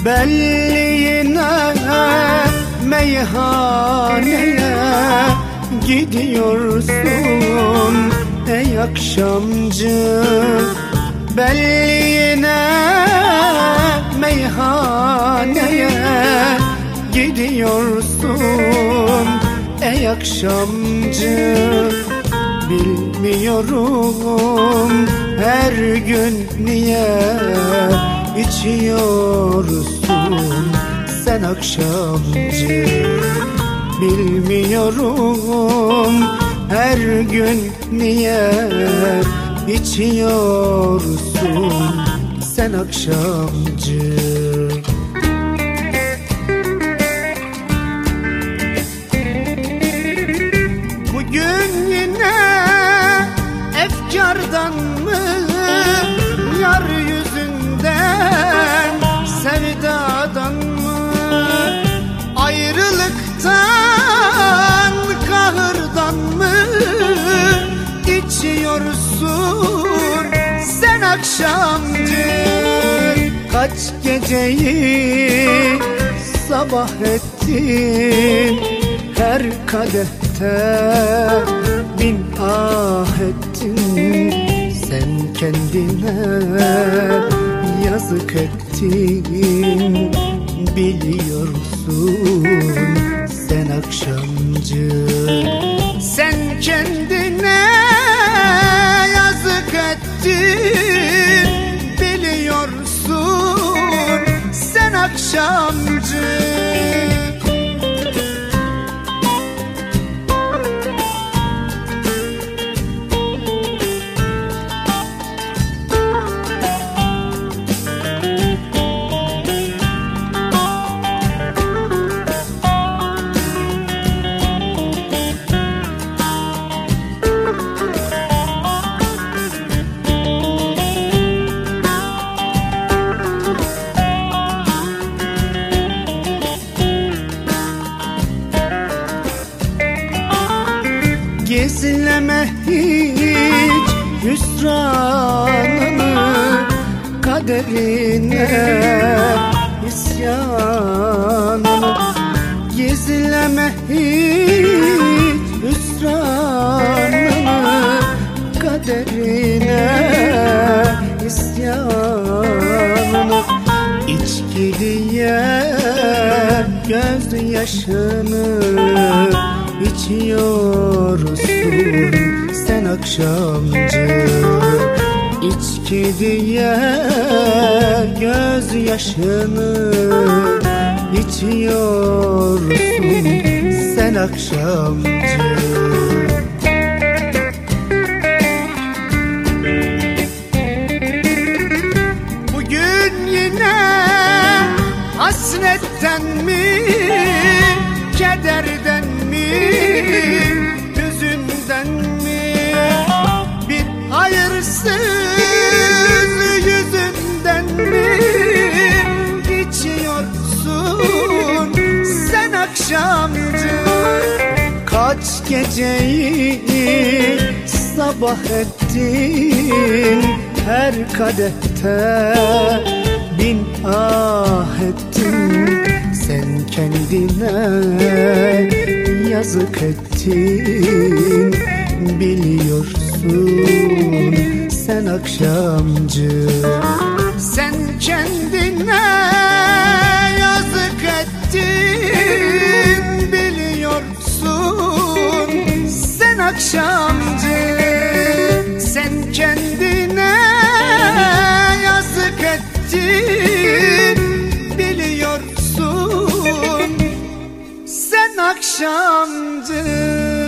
Belliğine meyhaneye gidiyorsun ey akşamcı. Belliğine meyhaneye gidiyorsun ey akşamcı. Bilmiyorum her gün niye içiyorsun sen akşamcı. Bilmiyorum her gün niye içiyorsun sen akşamcı. Bugün yine efkardan mı, yar yüzünden, sevdadan mı, ayrılıktan, kahırdan mı içiyorsun sen akşamcı? Kaç geceyi sabah ettin, her kadehte bin ah ettin. Sen kendine yazık ettin, biliyorsun sen akşamcı. Sen kendine yazık ettin, biliyorsun sen akşamcı. Gizleme hiç hüsranını, kaderine isyanını. Gizleme hiç hüsranını, kaderine isyanını. İçki diye gözyaşını içiyorsun sen akşamcı. İçki diye gözyaşını içiyorsun sen akşamcı. Bugün yine hasretten mi, kederden mi, hüzünden mi, bir hayırsız yüzünden mi içiyorsun sen akşamcı? Kaç geceyi sabah ettin, her kadehte bin ah ettin. Sen kendine yazık ettin, biliyorsun sen akşamcı. Sen kendine yazık ettin, biliyorsun sen akşamcı. Sen kendine yazık ettin, biliyorsun sen akşamcı.